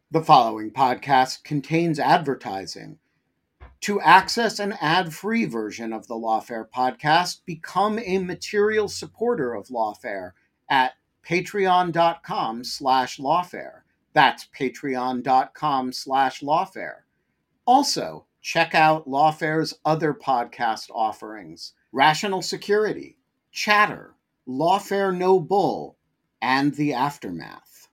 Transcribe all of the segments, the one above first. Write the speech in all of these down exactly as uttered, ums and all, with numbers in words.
The following podcast contains advertising. To access an ad-free version of the Lawfare podcast, become a material supporter of Lawfare at patreon.com slash lawfare. That's patreon.com slash lawfare. Also, check out Lawfare's other podcast offerings: Rational Security, Chatter, Lawfare No Bull, and The Aftermath.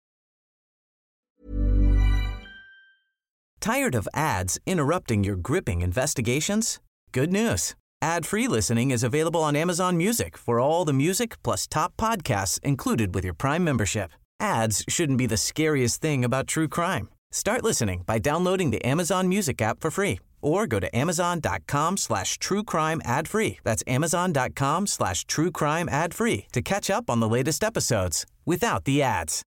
Tired of ads interrupting your gripping investigations? Good news. Ad-free listening is available on Amazon Music for all the music plus top podcasts included with your Prime membership. Ads shouldn't be the scariest thing about true crime. Start listening by downloading the Amazon Music app for free or go to amazon.com slash true crime ad free. That's amazon.com slash true crime ad free to catch up on the latest episodes without the ads.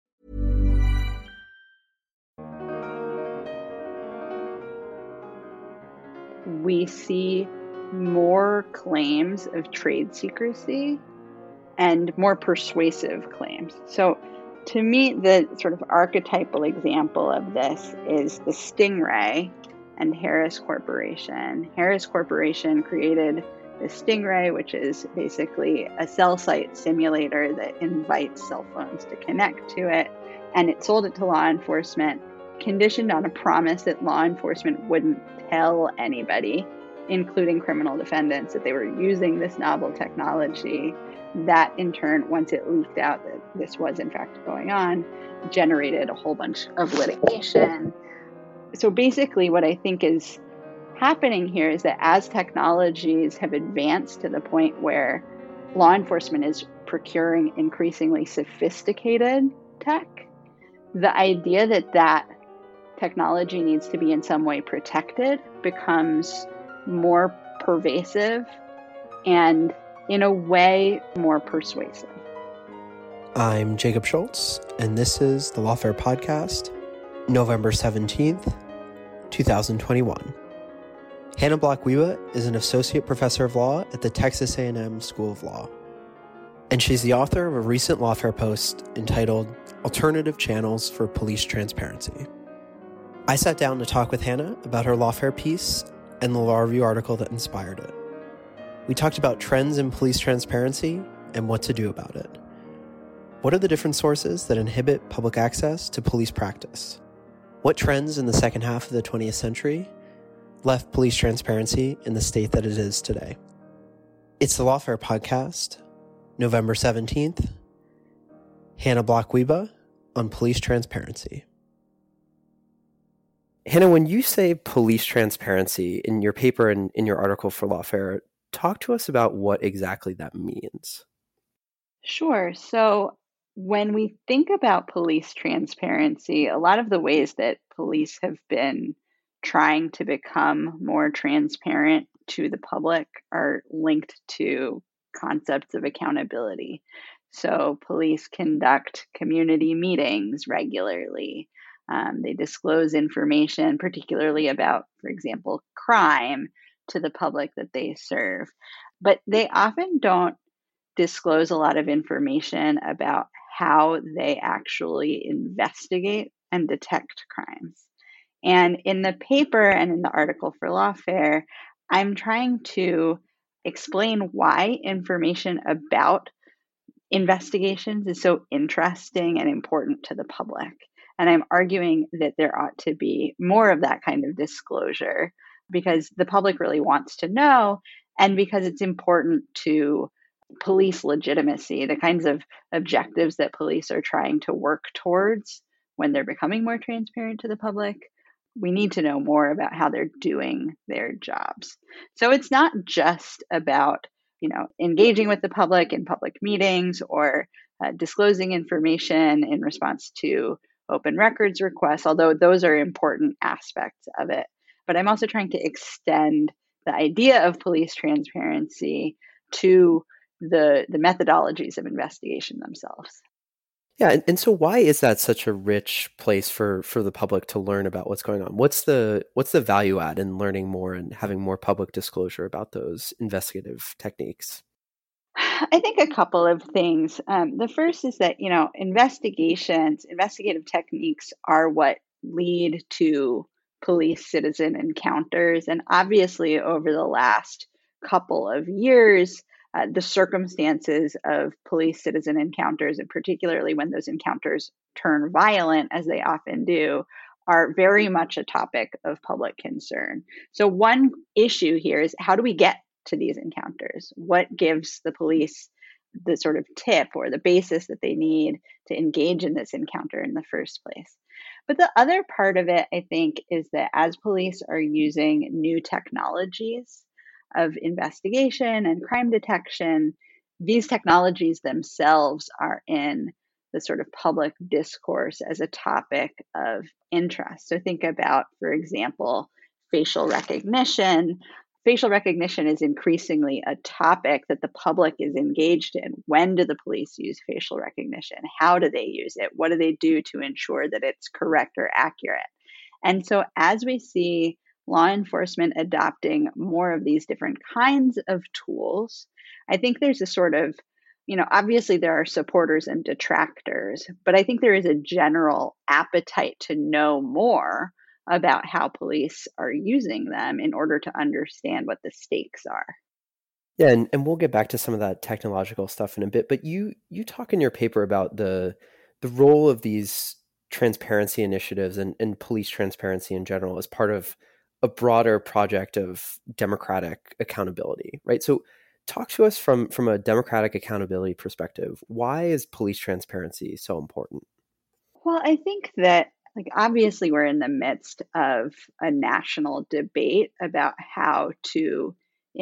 We see more claims of trade secrecy and more persuasive claims. So to me, the sort of archetypal example of this is the Stingray and Harris Corporation. Harris Corporation created the Stingray, which is basically a cell site simulator that invites cell phones to connect to it. And it sold it to law enforcement, conditioned on a promise that law enforcement wouldn't tell anybody, including criminal defendants, that they were using this novel technology. That in turn, once it leaked out that this was in fact going on, generated a whole bunch of litigation. So basically what I think is happening here is that as technologies have advanced to the point where law enforcement is procuring increasingly sophisticated tech, the idea that that technology needs to be in some way protected becomes more pervasive and, in a way, more persuasive. I'm Jacob Schultz, and this is the Lawfare Podcast, November seventeenth, twenty twenty-one. Hannah Block-Wiebe is an associate professor of law at the Texas A and M School of Law, and she's the author of a recent Lawfare post entitled Alternative Channels for Police Transparency. I sat down to talk with Hannah about her Lawfare piece and the Law Review article that inspired it. We talked about trends in police transparency and what to do about it. What are the different sources that inhibit public access to police practice? What trends in the second half of the twentieth century left police transparency in the state that it is today? It's the Lawfare Podcast, November seventeenth. Hannah Block-Wiebe on police transparency. Hannah, when you say police transparency in your paper and in your article for Lawfare, talk to us about what exactly that means. Sure. So when we think about police transparency, a lot of the ways that police have been trying to become more transparent to the public are linked to concepts of accountability. So police conduct community meetings regularly. Um, they disclose information, particularly about, for example, crime, to the public that they serve. But they often don't disclose a lot of information about how they actually investigate and detect crimes. And in the paper and in the article for Lawfare, I'm trying to explain why information about investigations is so interesting and important to the public. And I'm arguing that there ought to be more of that kind of disclosure because the public really wants to know and because it's important to police legitimacy, the kinds of objectives that police are trying to work towards when they're becoming more transparent to the public. We need to know more about how they're doing their jobs. So it's not just about, you know, engaging with the public in public meetings or uh, disclosing information in response to open records requests, although those are important aspects of it. But I'm also trying to extend the idea of police transparency to the, the methodologies of investigation themselves. Yeah, and, and so why is that such a rich place for, for the public to learn about what's going on? What's the what's the value add in learning more and having more public disclosure about those investigative techniques? I think a couple of things. Um, the first is that, you know, investigations, investigative techniques are what lead to police citizen encounters. And obviously, over the last couple of years, uh, the circumstances of police citizen encounters, and particularly when those encounters turn violent, as they often do, are very much a topic of public concern. So one issue here is, how do we get to these encounters? What gives the police the sort of tip or the basis that they need to engage in this encounter in the first place? But the other part of it, I think, is that as police are using new technologies of investigation and crime detection, these technologies themselves are in the sort of public discourse as a topic of interest. So think about, for example, facial recognition. Facial recognition is increasingly a topic that the public is engaged in. When do the police use facial recognition? How do they use it? What do they do to ensure that it's correct or accurate? And so as we see law enforcement adopting more of these different kinds of tools, I think there's a sort of, you know, obviously there are supporters and detractors, but I think there is a general appetite to know more about how police are using them in order to understand what the stakes are. Yeah, and, and we'll get back to some of that technological stuff in a bit, but you you talk in your paper about the the role of these transparency initiatives and, and police transparency in general as part of a broader project of democratic accountability, right? So talk to us from, from a democratic accountability perspective. Why is police transparency so important? Well, I think that, like, obviously we're in the midst of a national debate about how to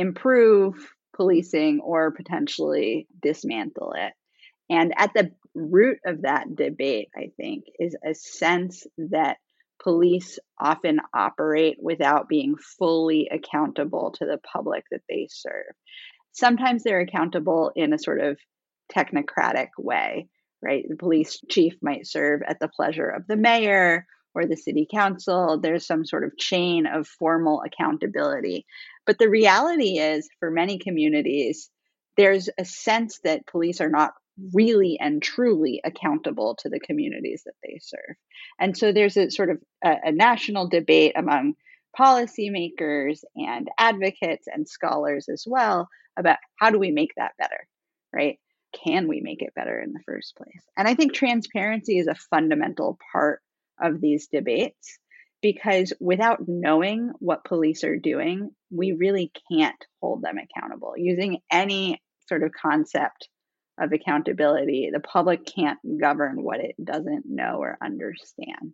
improve policing or potentially dismantle it. And at the root of that debate, I think, is a sense that police often operate without being fully accountable to the public that they serve. Sometimes they're accountable in a sort of technocratic way, right? The police chief might serve at the pleasure of the mayor or the city council. There's some sort of chain of formal accountability. But the reality is, for many communities, there's a sense that police are not really and truly accountable to the communities that they serve. And so there's a sort of a, a national debate among policymakers and advocates and scholars as well about how do we make that better, right? Can we make it better in the first place? And I think transparency is a fundamental part of these debates, because without knowing what police are doing, we really can't hold them accountable. Using any sort of concept of accountability, the public can't govern what it doesn't know or understand.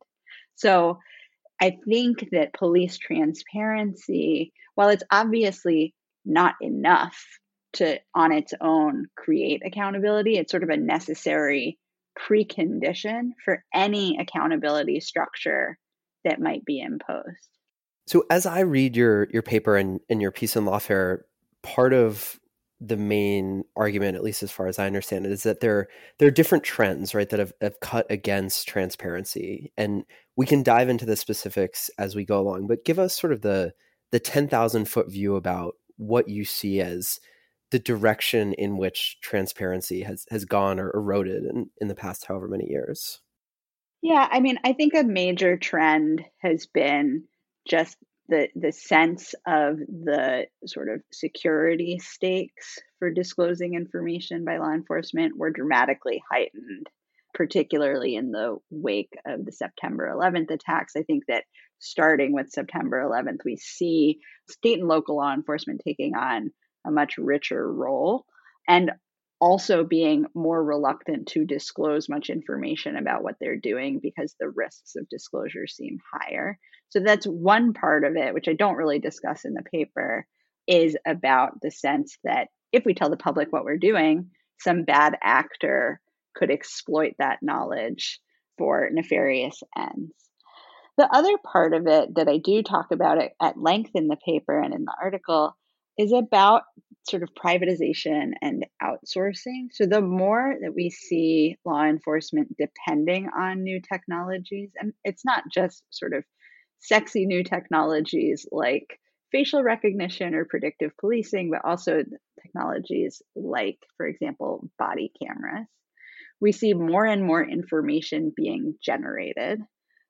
So I think that police transparency, while it's obviously not enough to on its own create accountability, it's sort of a necessary precondition for any accountability structure that might be imposed. So as I read your your paper and, and your piece in Lawfare, part of the main argument, at least as far as I understand it, is that there, there are different trends, right, that have, have cut against transparency. And we can dive into the specifics as we go along, but give us sort of the the ten thousand foot view about what you see as the direction in which transparency has, has gone or eroded in, in the past however many years. Yeah, I mean, I think a major trend has been just the the sense of the sort of security stakes for disclosing information by law enforcement were dramatically heightened, particularly in the wake of the September eleventh attacks. I think that starting with September eleventh, we see state and local law enforcement taking on a much richer role and also being more reluctant to disclose much information about what they're doing because the risks of disclosure seem higher. So that's one part of it, which I don't really discuss in the paper, is about the sense that if we tell the public what we're doing, some bad actor could exploit that knowledge for nefarious ends. The other part of it that I do talk about it at length in the paper and in the article is about sort of privatization and outsourcing. So the more that we see law enforcement depending on new technologies, and it's not just sort of sexy new technologies like facial recognition or predictive policing, but also technologies like, for example, body cameras. We see more and more information being generated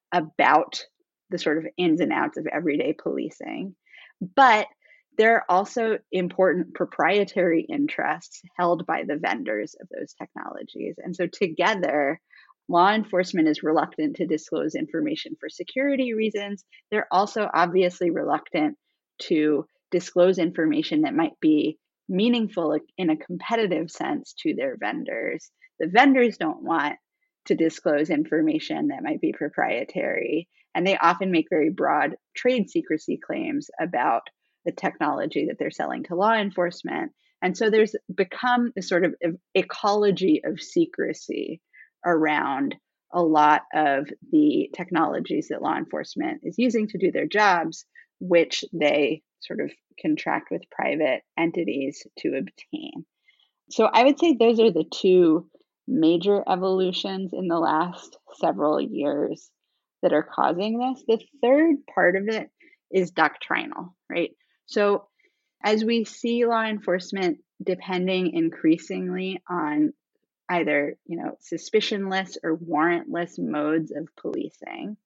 about the sort of ins and outs of everyday policing. But there are also important proprietary interests held by the vendors of those technologies. And so together, law enforcement is reluctant to disclose information for security reasons. They're also obviously reluctant to disclose information that might be meaningful in a competitive sense to their vendors. The vendors don't want to disclose information that might be proprietary, and they often make very broad trade secrecy claims about the technology that they're selling to law enforcement. And so there's become a sort of ecology of secrecy around a lot of the technologies that law enforcement is using to do their jobs, which they sort of contract with private entities to obtain. So I would say those are the two major evolutions in the last several years that are causing this. The third part of it is doctrinal, right? So as we see law enforcement depending increasingly on either, you know, suspicionless or warrantless modes of policing,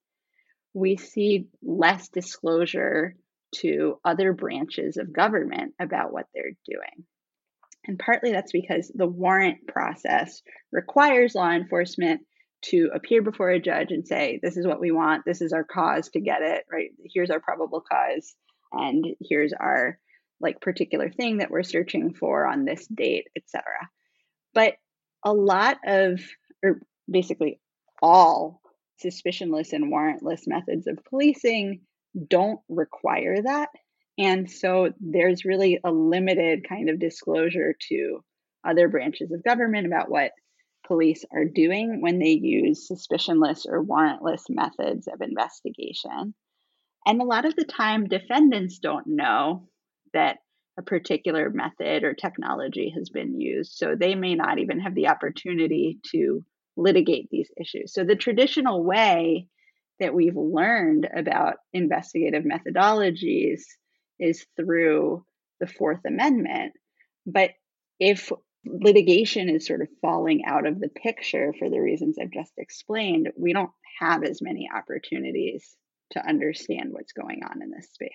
we see less disclosure to other branches of government about what they're doing. And partly that's because the warrant process requires law enforcement to appear before a judge and say, this is what we want, this is our cause to get it, right? Here's our probable cause, and here's our like particular thing that we're searching for on this date, et cetera. But a lot of, or basically all suspicionless and warrantless methods of policing don't require that. And so there's really a limited kind of disclosure to other branches of government about what police are doing when they use suspicionless or warrantless methods of investigation. And a lot of the time, defendants don't know that a particular method or technology has been used. So they may not even have the opportunity to litigate these issues. So the traditional way that we've learned about investigative methodologies is through the Fourth Amendment. But if litigation is sort of falling out of the picture for the reasons I've just explained, we don't have as many opportunities to understand what's going on in this space.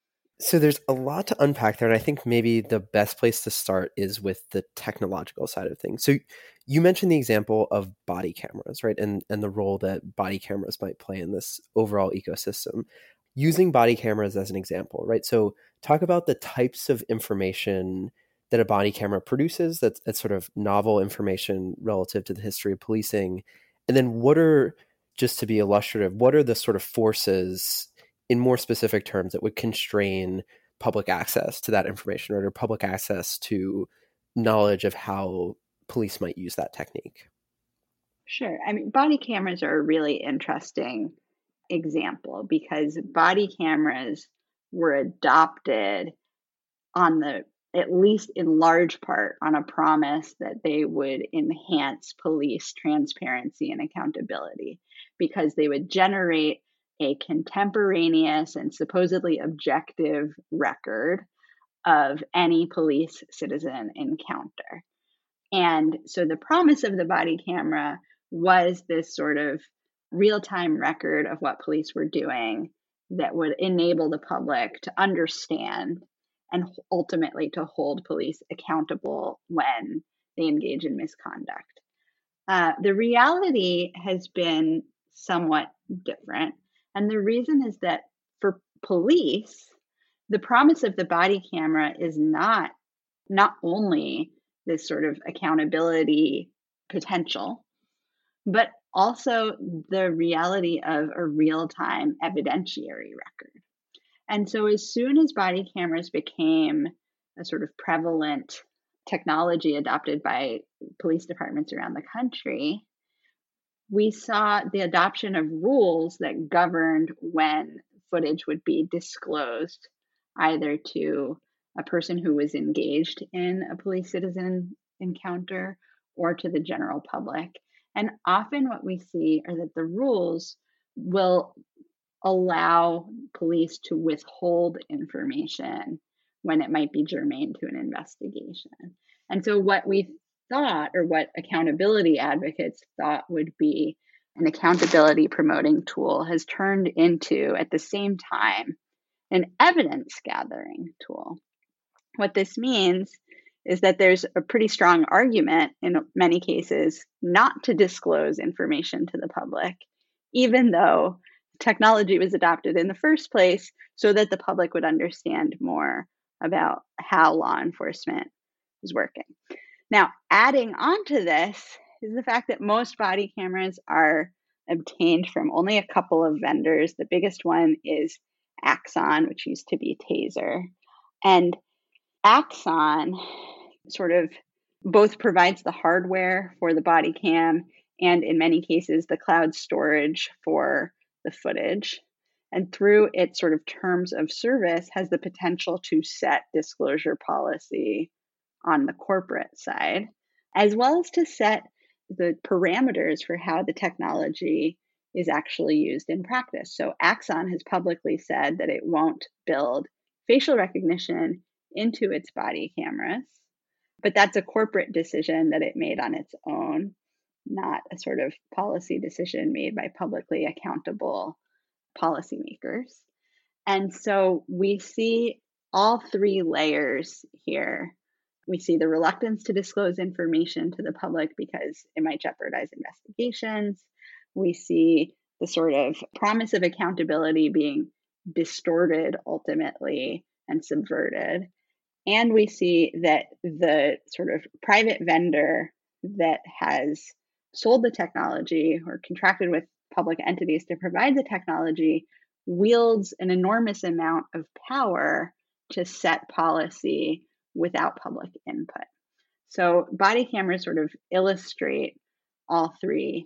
So there's a lot to unpack there, and I think maybe the best place to start is with the technological side of things. So you mentioned the example of body cameras, right? And and the role that body cameras might play in this overall ecosystem. Using body cameras as an example, right? So talk about the types of information that a body camera produces that's, that's sort of novel information relative to the history of policing. And then what are, just to be illustrative, what are the sort of forces in more specific terms that would constrain public access to that information, or public access to knowledge of how police might use that technique? Sure. I mean, body cameras are a really interesting example because body cameras were adopted on the, at least in large part, on a promise that they would enhance police transparency and accountability because they would generate a contemporaneous and supposedly objective record of any police citizen encounter. And so the promise of the body camera was this sort of real-time record of what police were doing that would enable the public to understand and ultimately to hold police accountable when they engage in misconduct. Uh, the reality has been somewhat different. And the reason is that for police, the promise of the body camera is not, not only this sort of accountability potential, but also the reality of a real-time evidentiary record. And so as soon as body cameras became a sort of prevalent technology adopted by police departments around the country, we saw the adoption of rules that governed when footage would be disclosed, either to a person who was engaged in a police citizen encounter or to the general public. And often what we see are that the rules will allow police to withhold information when it might be germane to an investigation. And so what we thought, or what accountability advocates thought would be an accountability promoting tool has turned into, at the same time, an evidence gathering tool. What this means is that there's a pretty strong argument in many cases not to disclose information to the public, even though technology was adopted in the first place so that the public would understand more about how law enforcement is working. Now, adding on to this is the fact that most body cameras are obtained from only a couple of vendors. The biggest one is Axon, which used to be Taser. And Axon sort of both provides the hardware for the body cam and, in many cases, the cloud storage for the footage. And through its sort of terms of service, has the potential to set disclosure policy on the corporate side, as well as to set the parameters for how the technology is actually used in practice. So Axon has publicly said that it won't build facial recognition into its body cameras, but that's a corporate decision that it made on its own, not a sort of policy decision made by publicly accountable policymakers. And so we see all three layers here. We see the reluctance to disclose information to the public because it might jeopardize investigations. We see the sort of promise of accountability being distorted ultimately and subverted. And we see that the sort of private vendor that has sold the technology or contracted with public entities to provide the technology wields an enormous amount of power to set policy without public input. So body cameras sort of illustrate all three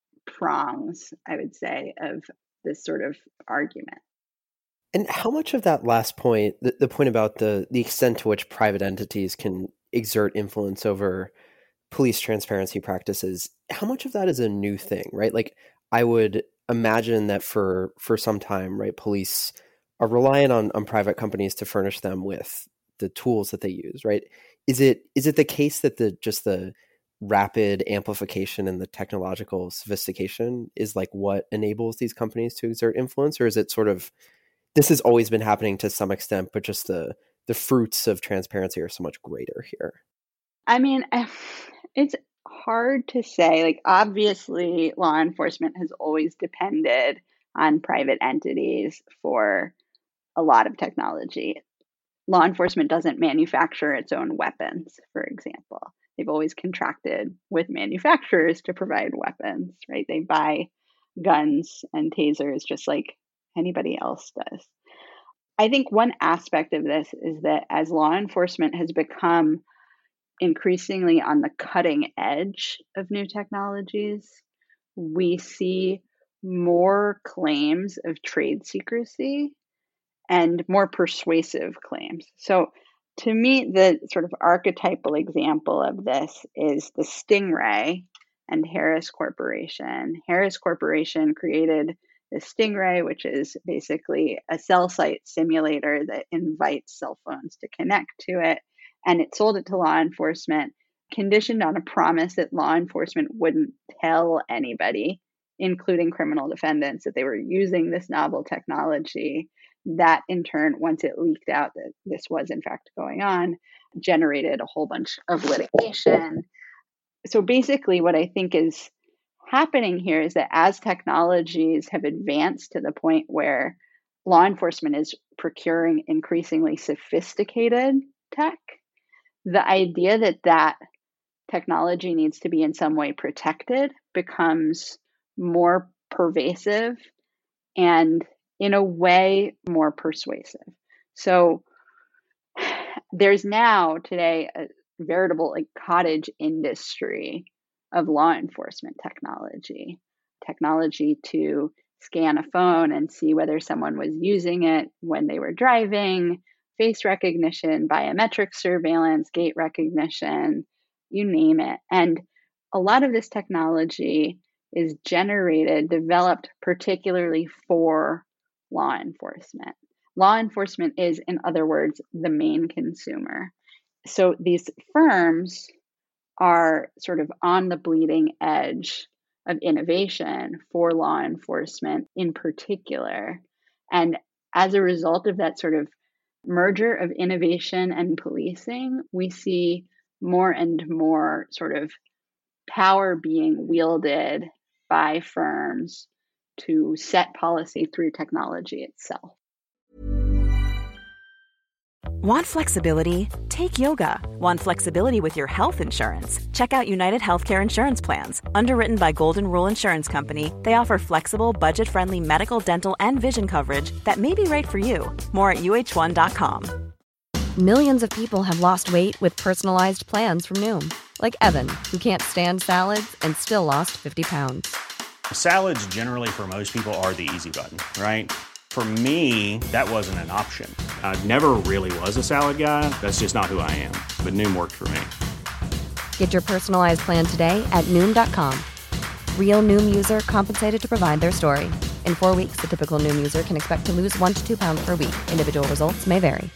prongs, I would say, of this sort of argument. And how much of that last point, the, the point about the, the extent to which private entities can exert influence over police transparency practices, how much of that is a new thing, right? Like, I would imagine that for, for some time, right, police are reliant on, on private companies to furnish them with the tools that they use, right? Is it is it the case that the just the rapid amplification and the technological sophistication is like what enables these companies to exert influence? Or is it sort of, this has always been happening to some extent, but just the the fruits of transparency are so much greater here? I mean, it's hard to say. Like, obviously, law enforcement has always depended on private entities for a lot of technology. Law enforcement doesn't manufacture its own weapons, for example. They've always contracted with manufacturers to provide weapons, right? They buy guns and tasers just like anybody else does. I think one aspect of this is that as law enforcement has become increasingly on the cutting edge of new technologies, we see more claims of trade secrecy and more persuasive claims. So to me, the sort of archetypal example of this is the Stingray and Harris Corporation. Harris Corporation created the Stingray, which is basically a cell site simulator that invites cell phones to connect to it. And it sold it to law enforcement, conditioned on a promise that law enforcement wouldn't tell anybody, including criminal defendants, that they were using this novel technology. That in turn, once it leaked out that this was in fact going on, generated a whole bunch of litigation. So basically what I think is happening here is that as technologies have advanced to the point where law enforcement is procuring increasingly sophisticated tech, the idea that that technology needs to be in some way protected becomes more pervasive and in a way more persuasive. So there's now today a veritable like cottage industry of law enforcement technology, technology to scan a phone and see whether someone was using it when they were driving, face recognition, biometric surveillance, gait recognition, you name it. And a lot of this technology is generated, developed particularly for law enforcement. Law enforcement is, in other words, the main consumer. So these firms are sort of on the bleeding edge of innovation for law enforcement in particular. And as a result of that sort of merger of innovation and policing, we see more and more sort of power being wielded by firms to set policy through technology itself. Want flexibility? Take yoga. Want flexibility with your health insurance? Check out United Healthcare Insurance Plans. Underwritten by Golden Rule Insurance Company, they offer flexible, budget-friendly medical, dental, and vision coverage that may be right for you. More at U H one dot com. Millions of people have lost weight with personalized plans from Noom. Like Evan, who can't stand salads and still lost fifty pounds. Salads generally for most people are the easy button, right? For me, that wasn't an option. I never really was a salad guy. That's just not who I am. But Noom worked for me. Get your personalized plan today at Noom dot com. Real Noom user compensated to provide their story. In four weeks, the typical Noom user can expect to lose one to two pounds per week. Individual results may vary.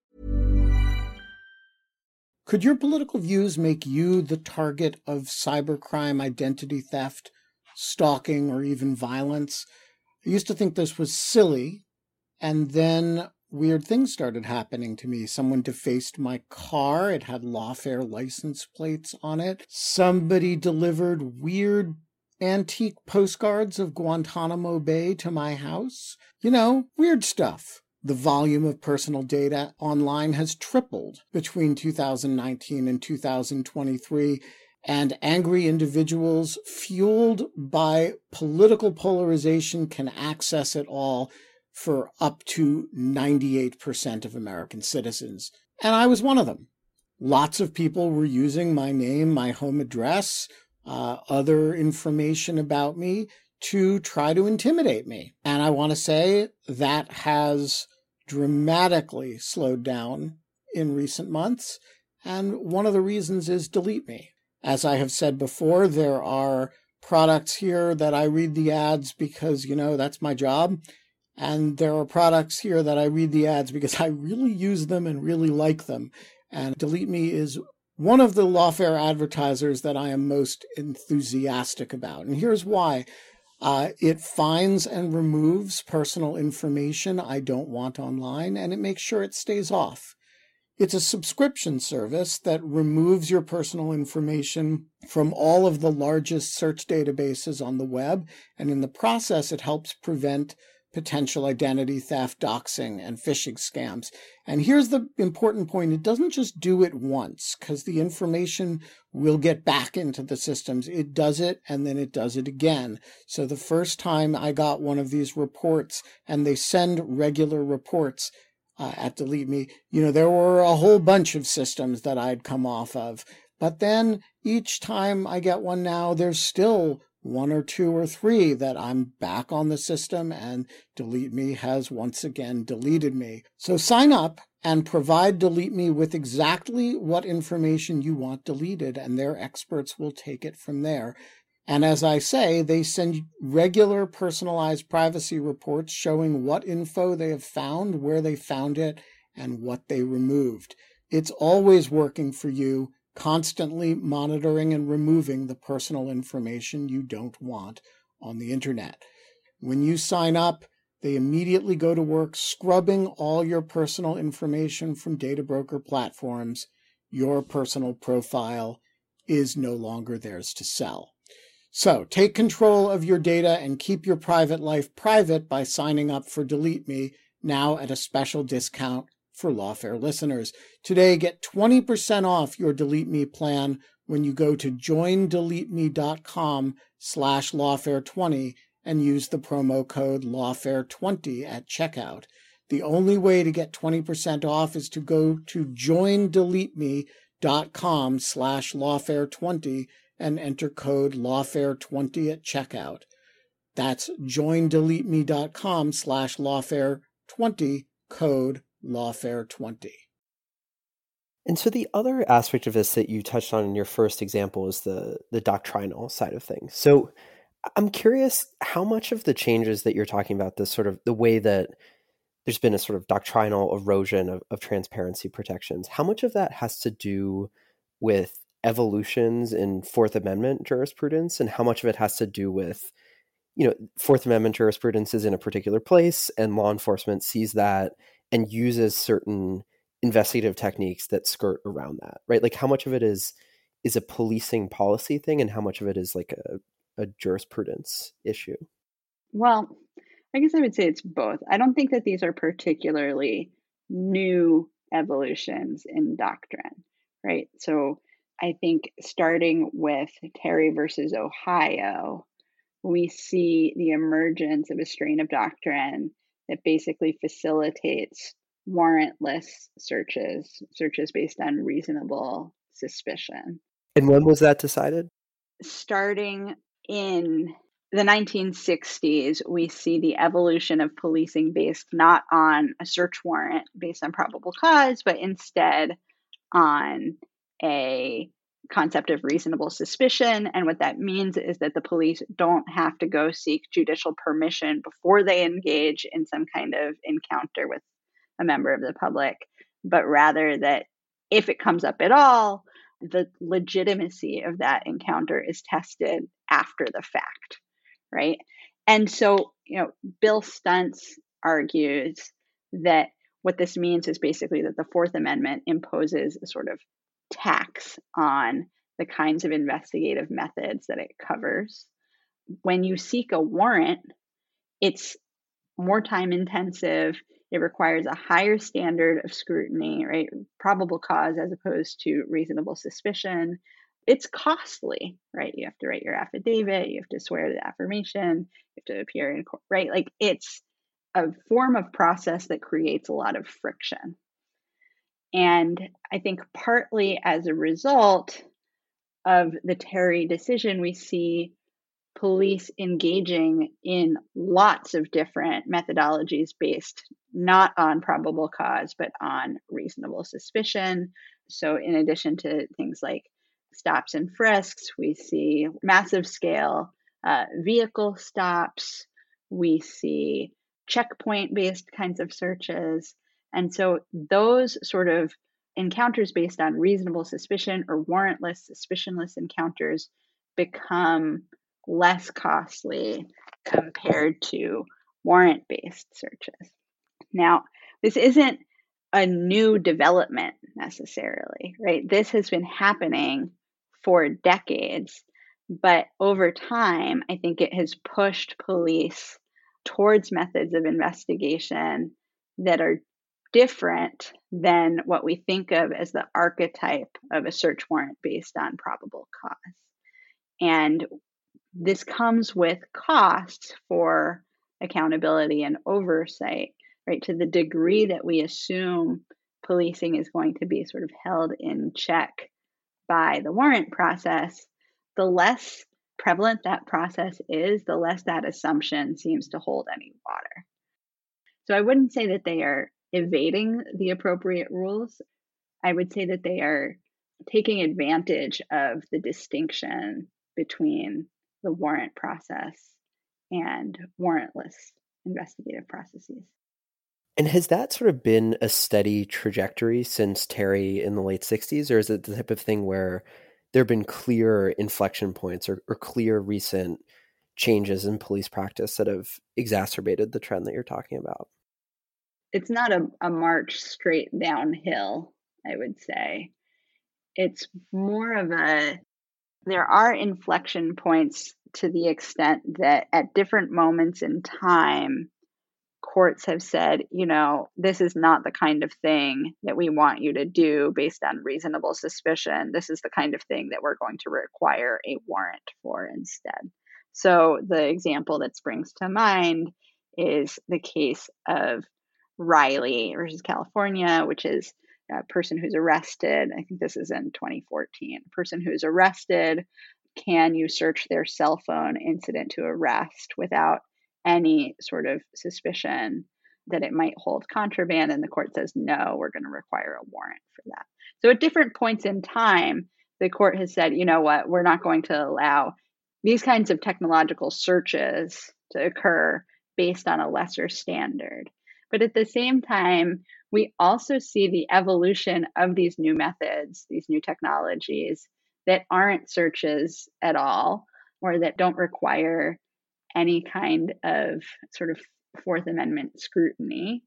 Could your political views make you the target of cybercrime, identity theft, stalking, or even violence? I used to think this was silly, and then weird things started happening to me. Someone defaced my car. It had lawfare license plates on it. Somebody delivered weird antique postcards of Guantanamo Bay to my house. You know, weird stuff. The volume of personal data online has tripled between two thousand nineteen and two thousand twenty-three, and angry individuals fueled by political polarization can access it all for up to ninety-eight percent of American citizens. And I was one of them. Lots of people were using my name, my home address, uh, other information about me to try to intimidate me. And I want to say that has dramatically slowed down in recent months. And one of the reasons is Delete Me. As I have said before, there are products here that I read the ads because, you know, that's my job. And there are products here that I read the ads because I really use them and really like them. And Delete Me is one of the lawfare advertisers that I am most enthusiastic about. And here's why. Uh, it finds and removes personal information I don't want online, and it makes sure it stays off. It's a subscription service that removes your personal information from all of the largest search databases on the web, and in the process, it helps prevent potential identity theft, doxing, and phishing scams. And here's the important point. It doesn't just do it once, because the information will get back into the systems. It does it, and then it does it again. So the first time I got one of these reports, and they send regular reports uh, at Delete Me, you know, there were a whole bunch of systems that I'd come off of. But then each time I get one now, there's still one or two or three that I'm back on the system, and Delete Me has once again deleted me. So sign up and provide Delete Me with exactly what information you want deleted, and their experts will take it from there. And as I say, they send regular personalized privacy reports showing what info they have found, where they found it, and what they removed. It's always working for you, constantly monitoring and removing the personal information you don't want on the internet. When you sign up, they immediately go to work scrubbing all your personal information from data broker platforms. Your personal profile is no longer theirs to sell. So take control of your data and keep your private life private by signing up for Delete Me, now at a special discount for Lawfare listeners. Today, get twenty percent off your Delete Me plan when you go to joindeleteme.com slash lawfare20 and use the promo code lawfare twenty at checkout. The only way to get twenty percent off is to go to joindeleteme.com slash lawfare20 and enter code lawfare twenty at checkout. That's joindeleteme.com slash lawfare20, code lawfare twenty. And so the other aspect of this that you touched on in your first example is the the doctrinal side of things. So I'm curious how much of the changes that you're talking about, this sort of the way that there's been a sort of doctrinal erosion of, of transparency protections, how much of that has to do with evolutions in Fourth Amendment jurisprudence, and how much of it has to do with, you know, Fourth Amendment jurisprudence is in a particular place and law enforcement sees that and uses certain investigative techniques that skirt around that, right? Like how much of it is is a policing policy thing and how much of it is like a, a jurisprudence issue? Well, I guess I would say it's both. I don't think that these are particularly new evolutions in doctrine, right? So I think starting with Terry versus Ohio, we see the emergence of a strain of doctrine that basically facilitates warrantless searches, searches based on reasonable suspicion. And when was that decided? Starting in the nineteen sixties, we see the evolution of policing based not on a search warrant based on probable cause, but instead on a concept of reasonable suspicion. And what that means is that the police don't have to go seek judicial permission before they engage in some kind of encounter with a member of the public, but rather that if it comes up at all, the legitimacy of that encounter is tested after the fact, right? And so, you know, Bill Stuntz argues that what this means is basically that the Fourth Amendment imposes a sort of tax on the kinds of investigative methods that it covers. When you seek a warrant, it's more time intensive. It requires a higher standard of scrutiny, right? Probable cause as opposed to reasonable suspicion. It's costly, right? You have to write your affidavit, you have to swear the affirmation, you have to appear in court, right? Like it's a form of process that creates a lot of friction. And I think partly as a result of the Terry decision, we see police engaging in lots of different methodologies based not on probable cause, but on reasonable suspicion. So in addition to things like stops and frisks, we see massive scale uh, vehicle stops, we see checkpoint based kinds of searches. And so those sort of encounters based on reasonable suspicion or warrantless, suspicionless encounters become less costly compared to warrant-based searches. Now, this isn't a new development necessarily, right? This has been happening for decades, but over time, I think it has pushed police towards methods of investigation that are different than what we think of as the archetype of a search warrant based on probable cause. And this comes with costs for accountability and oversight, right? To the degree that we assume policing is going to be sort of held in check by the warrant process, the less prevalent that process is, the less that assumption seems to hold any water. So I wouldn't say that they are evading the appropriate rules. I would say that they are taking advantage of the distinction between the warrant process and warrantless investigative processes. And has that sort of been a steady trajectory since Terry in the late sixties, or is it the type of thing where there have been clear inflection points or, or clear recent changes in police practice that have exacerbated the trend that you're talking about? It's not a, a march straight downhill, I would say. It's more of a, there are inflection points to the extent that at different moments in time, courts have said, you know, this is not the kind of thing that we want you to do based on reasonable suspicion. This is the kind of thing that we're going to require a warrant for instead. So the example that springs to mind is the case of Riley versus California, which is a person who's arrested. I think this is in twenty fourteen. A person who's arrested, can you search their cell phone incident to arrest without any sort of suspicion that it might hold contraband? And the court says, no, we're going to require a warrant for that. So at different points in time, the court has said, you know what, we're not going to allow these kinds of technological searches to occur based on a lesser standard. But at the same time, we also see the evolution of these new methods, these new technologies that aren't searches at all, or that don't require any kind of sort of Fourth Amendment scrutiny.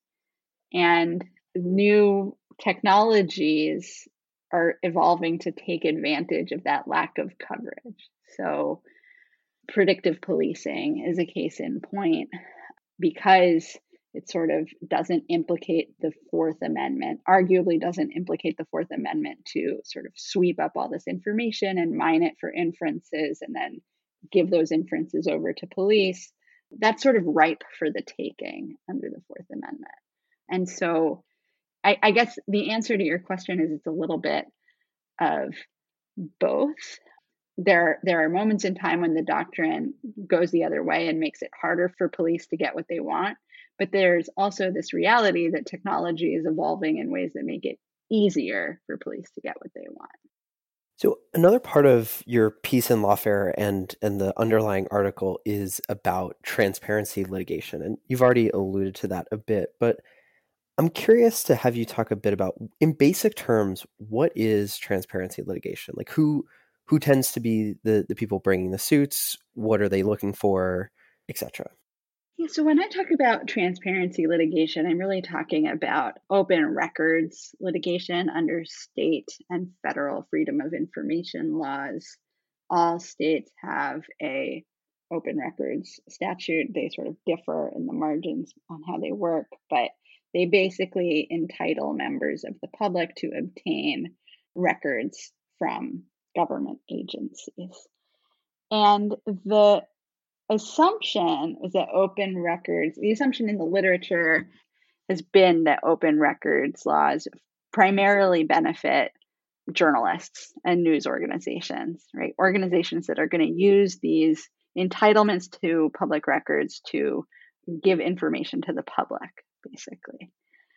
And new technologies are evolving to take advantage of that lack of coverage. So predictive policing is a case in point, because it sort of doesn't implicate the Fourth Amendment, arguably doesn't implicate the Fourth Amendment to sort of sweep up all this information and mine it for inferences and then give those inferences over to police. That's sort of ripe for the taking under the Fourth Amendment. And so I, I guess the answer to your question is it's a little bit of both. There, there are moments in time when the doctrine goes the other way and makes it harder for police to get what they want. But there's also this reality that technology is evolving in ways that make it easier for police to get what they want. So another part of your piece in Lawfare and, and the underlying article is about transparency litigation. And you've already alluded to that a bit, but I'm curious to have you talk a bit about, in basic terms, what is transparency litigation? Like who who tends to be the, the people bringing the suits? What are they looking for, et cetera? Yeah, so when I talk about transparency litigation, I'm really talking about open records litigation under state and federal freedom of information laws. All states have a open records statute. They sort of differ in the margins on how they work, but they basically entitle members of the public to obtain records from government agencies. And the assumption is that open records, the assumption in the literature has been that open records laws primarily benefit journalists and news organizations, right? Organizations that are going to use these entitlements to public records to give information to the public, basically.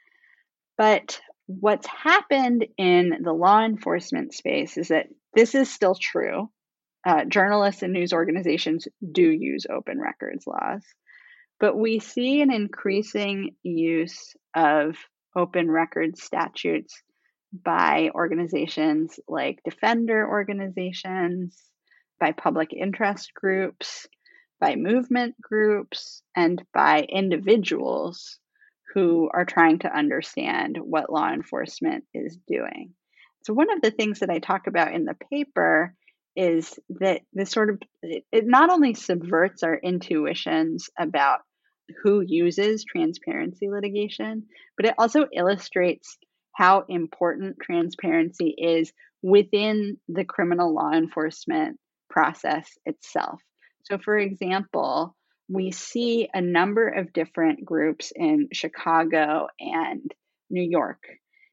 But what's happened in the law enforcement space is that this is still true. Uh, journalists and news organizations do use open records laws, but we see an increasing use of open records statutes by organizations like defender organizations, by public interest groups, by movement groups, and by individuals who are trying to understand what law enforcement is doing. So one of the things that I talk about in the paper is that this sort of, it, it not only subverts our intuitions about who uses transparency litigation, but it also illustrates how important transparency is within the criminal law enforcement process itself. So for example, we see a number of different groups in Chicago and New York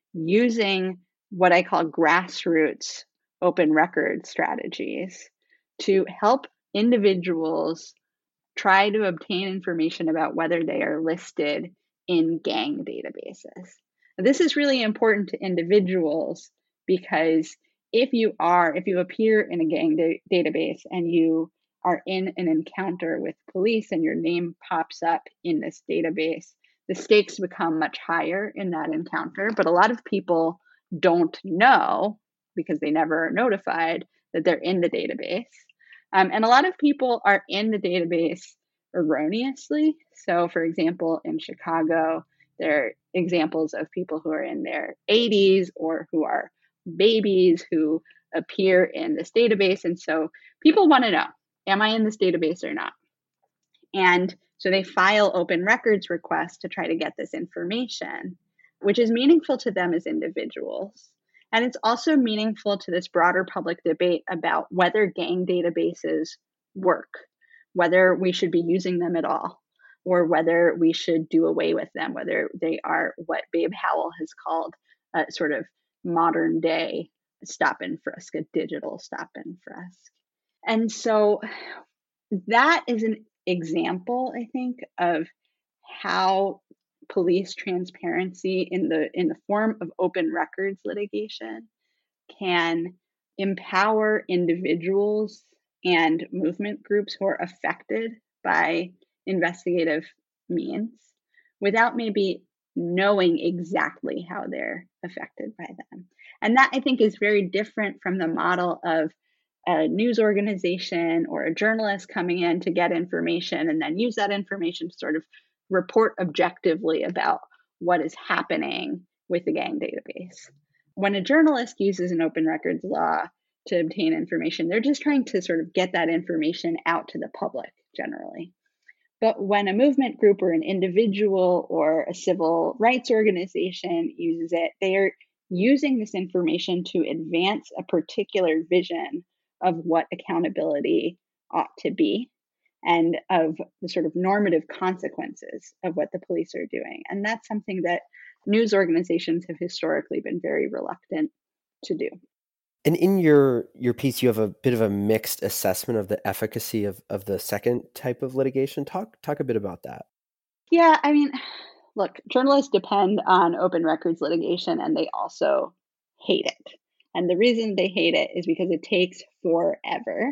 using what I call grassroots open record strategies to help individuals try to obtain information about whether they are listed in gang databases. This is really important to individuals because if you are, if you appear in a gang da- database and you are in an encounter with police and your name pops up in this database, the stakes become much higher in that encounter. But a lot of people don't know because they never are notified that they're in the database. Um, and a lot of people are in the database erroneously. So for example, in Chicago, there are examples of people who are in their eighties or who are babies who appear in this database. And so people want to know, am I in this database or not? And so they file open records requests to try to get this information, which is meaningful to them as individuals. And it's also meaningful to this broader public debate about whether gang databases work, whether we should be using them at all, or whether we should do away with them, whether they are what Babe Howell has called a sort of modern day stop and frisk, a digital stop and frisk. And so that is an example, I think, of how police transparency in the in the form of open records litigation can empower individuals and movement groups who are affected by investigative means without maybe knowing exactly how they're affected by them. And that, I think, is very different from the model of a news organization or a journalist coming in to get information and then use that information to sort of report objectively about what is happening with the gang database. When a journalist uses an open records law to obtain information, they're just trying to sort of get that information out to the public generally. But when a movement group or an individual or a civil rights organization uses it, they are using this information to advance a particular vision of what accountability ought to be and of the sort of normative consequences of what the police are doing. And that's something that news organizations have historically been very reluctant to do. And in your your piece, you have a bit of a mixed assessment of the efficacy of, of the second type of litigation. Talk talk a bit about that. Yeah, I mean, look, journalists depend on open records litigation, and they also hate it. And the reason they hate it is because it takes forever,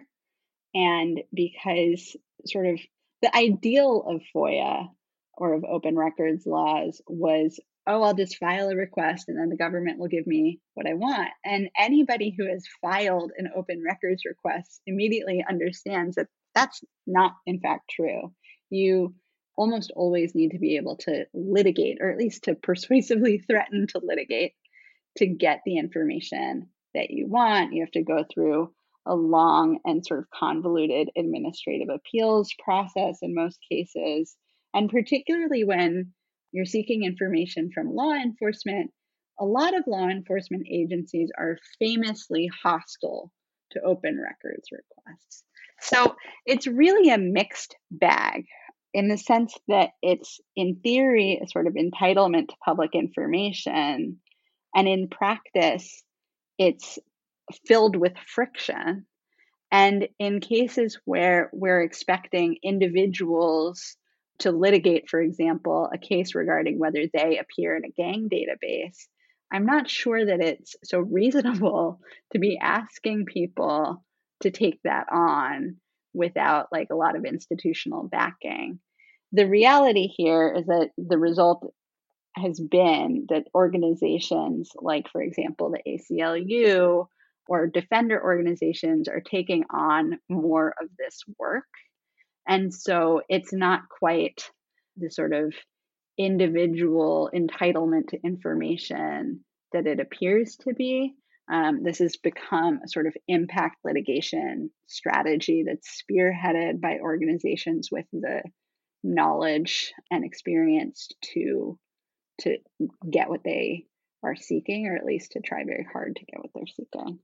and because sort of the ideal of FOIA or of open records laws was, oh, I'll just file a request and then the government will give me what I want. And anybody who has filed an open records request immediately understands that that's not, in fact, true. You almost always need to be able to litigate, or at least to persuasively threaten to litigate, to get the information that you want. You have to go through a long and sort of convoluted administrative appeals process in most cases. And particularly when you're seeking information from law enforcement, a lot of law enforcement agencies are famously hostile to open records requests. So it's really a mixed bag in the sense that it's, in theory, a sort of entitlement to public information. And in practice, it's filled with friction. And in cases where we're expecting individuals to litigate, for example, a case regarding whether they appear in a gang database, I'm not sure that it's so reasonable to be asking people to take that on without like a lot of institutional backing. The reality here is that the result has been that organizations like, for example, the A C L U or defender organizations are taking on more of this work. And so it's not quite the sort of individual entitlement to information that it appears to be. Um, this has become a sort of impact litigation strategy that's spearheaded by organizations with the knowledge and experience to to get what they are seeking, or at least to try very hard to get what they're seeking.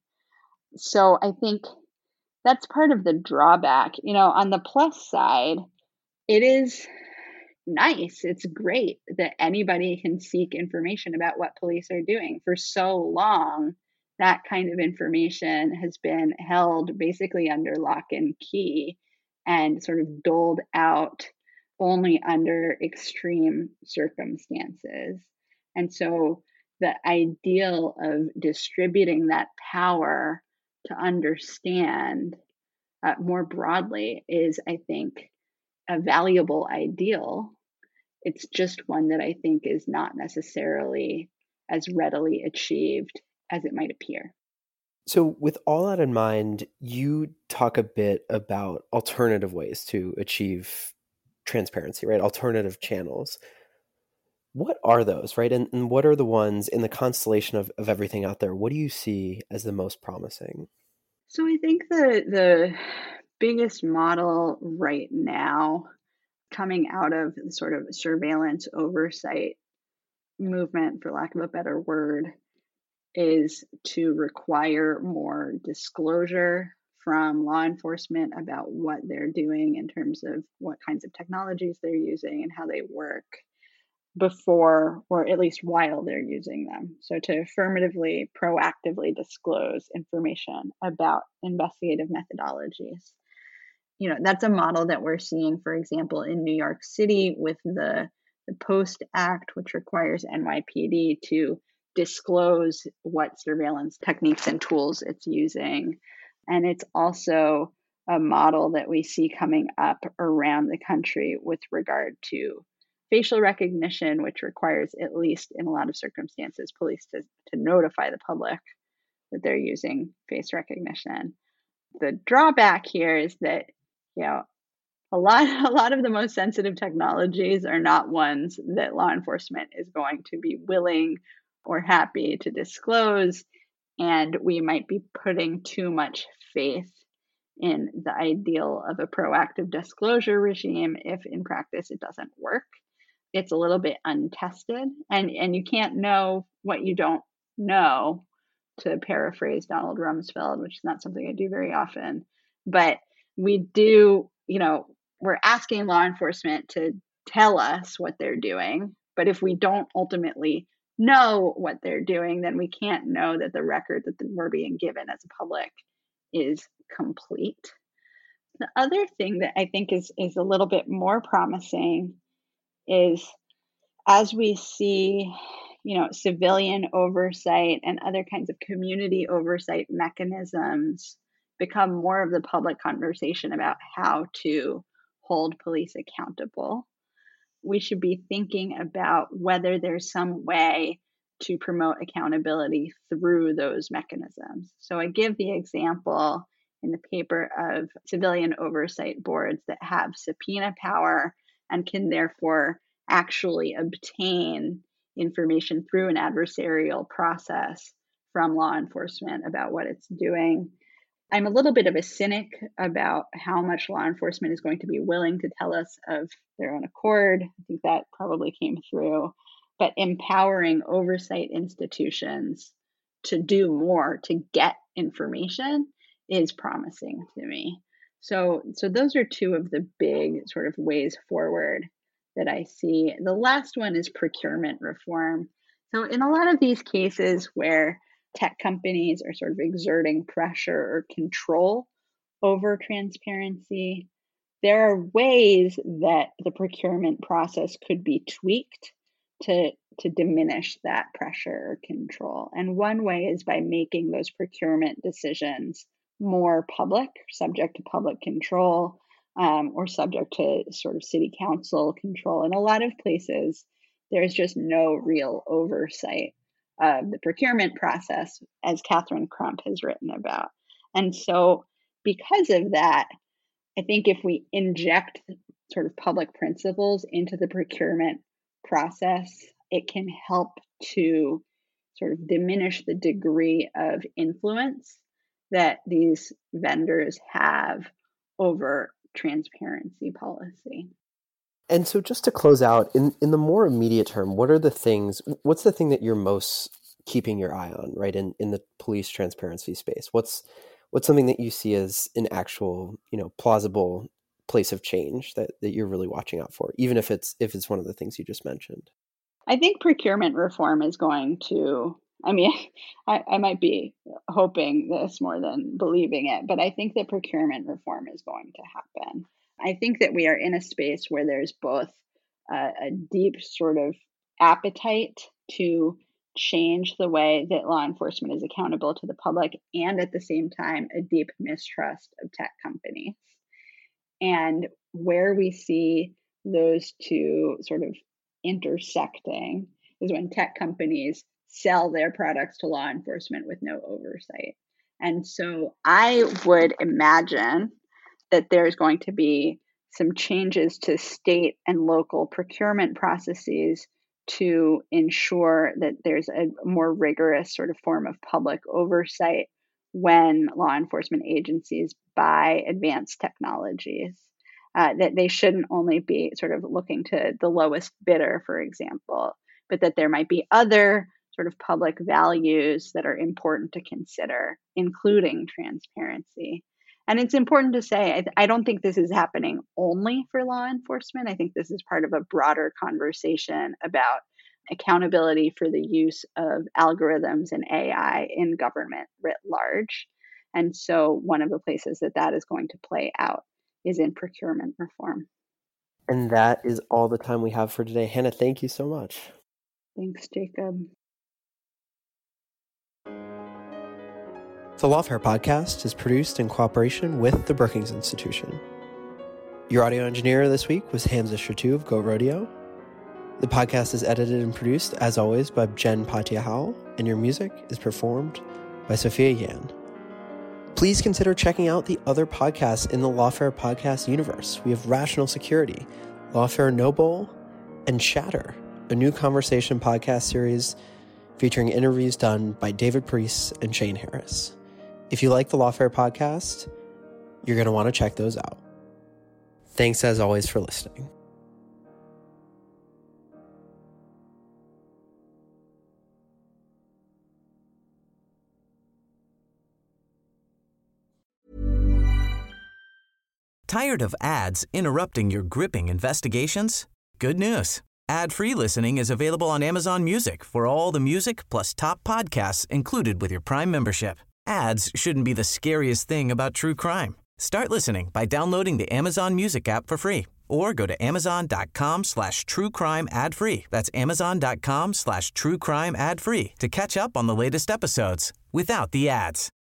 So I think that's part of the drawback. You know, on the plus side, it is nice. It's great that anybody can seek information about what police are doing. For so long, that kind of information has been held basically under lock and key and sort of doled out only under extreme circumstances. And so the ideal of distributing that power to understand uh, more broadly is, I think, a valuable ideal. It's just one that I think is not necessarily as readily achieved as it might appear. So with all that in mind, you talk a bit about alternative ways to achieve transparency, right? Alternative channels. What are those, right? And, and what are the ones in the constellation of, of everything out there? What do you see as the most promising? So I think the the biggest model right now coming out of the sort of surveillance oversight movement, for lack of a better word, is to require more disclosure from law enforcement about what they're doing in terms of what kinds of technologies they're using and how they work before, or at least while they're using them. So to affirmatively, proactively disclose information about investigative methodologies. You know, that's a model that we're seeing, for example, in New York City with the, the POST Act, which requires N Y P D to disclose what surveillance techniques and tools it's using. And it's also a model that we see coming up around the country with regard to facial recognition, which requires, at least in a lot of circumstances, police to, to notify the public that they're using face recognition. The drawback here is that, you know, a lot, a lot of the most sensitive technologies are not ones that law enforcement is going to be willing or happy to disclose. And we might be putting too much faith in the ideal of a proactive disclosure regime if in practice it doesn't work. It's a little bit untested, and, and you can't know what you don't know, to paraphrase Donald Rumsfeld, which is not something I do very often. But we do, you know, we're asking law enforcement to tell us what they're doing. But if we don't ultimately know what they're doing, then we can't know that the record that we're being given as a public is complete. The other thing that I think is, is a little bit more promising is as we see, you know, civilian oversight and other kinds of community oversight mechanisms become more of the public conversation about how to hold police accountable, we should be thinking about whether there's some way to promote accountability through those mechanisms. So I give the example in the paper of civilian oversight boards that have subpoena power and can therefore actually obtain information through an adversarial process from law enforcement about what it's doing. I'm a little bit of a cynic about how much law enforcement is going to be willing to tell us of their own accord. I think that probably came through. But empowering oversight institutions to do more to get information is promising to me. So, so those are two of the big sort of ways forward that I see. The last one is procurement reform. So in a lot of these cases where tech companies are sort of exerting pressure or control over transparency, there are ways that the procurement process could be tweaked to, to diminish that pressure or control. And one way is by making those procurement decisions more public, subject to public control, um, or subject to sort of city council control. In a lot of places, there's just no real oversight of the procurement process, as Catherine Crump has written about. And so because of that, I think if we inject sort of public principles into the procurement process, it can help to sort of diminish the degree of influence that these vendors have over transparency policy. And so just to close out, in, in the more immediate term, what are the things, what's the thing that you're most keeping your eye on, right, in, in the police transparency space? What's what's something that you see as an actual, you know, plausible place of change that, that you're really watching out for, even if it's if it's one of the things you just mentioned? I think procurement reform is going to, I mean, I, I might be hoping this more than believing it, but I think that procurement reform is going to happen. I think that we are in a space where there's both a, a deep sort of appetite to change the way that law enforcement is accountable to the public, and at the same time, a deep mistrust of tech companies. And where we see those two sort of intersecting is when tech companies sell their products to law enforcement with no oversight. And so I would imagine that there's going to be some changes to state and local procurement processes to ensure that there's a more rigorous sort of form of public oversight when law enforcement agencies buy advanced technologies. Uh, that they shouldn't only be sort of looking to the lowest bidder, for example, but that there might be other sort of public values that are important to consider, including transparency. And it's important to say, I, I don't think this is happening only for law enforcement. I think this is part of a broader conversation about accountability for the use of algorithms and A I in government writ large. And so one of the places that that is going to play out is in procurement reform. And that is all the time we have for today. Hannah, thank you so much. Thanks, Jacob. The Lawfare Podcast is produced in cooperation with the Brookings Institution. Your audio engineer this week was Hamza Shatu of Go Rodeo. The podcast is edited and produced, as always, by Jen Patiahal, and your music is performed by Sophia Yan. Please consider checking out the other podcasts in the Lawfare podcast universe. We have Rational Security, Lawfare Noble, and Shatter, a new conversation podcast series featuring interviews done by David Priest and Shane Harris. If you like the Lawfare podcast, you're going to want to check those out. Thanks, as always, for listening. Tired of ads interrupting your gripping investigations? Good news. Ad-free listening is available on Amazon Music for all the music plus top podcasts included with your Prime membership. Ads shouldn't be the scariest thing about true crime. Start listening by downloading the Amazon Music app for free or go to amazon.com slash true crime ad free. That's amazon.com slash true crime ad free to catch up on the latest episodes without the ads.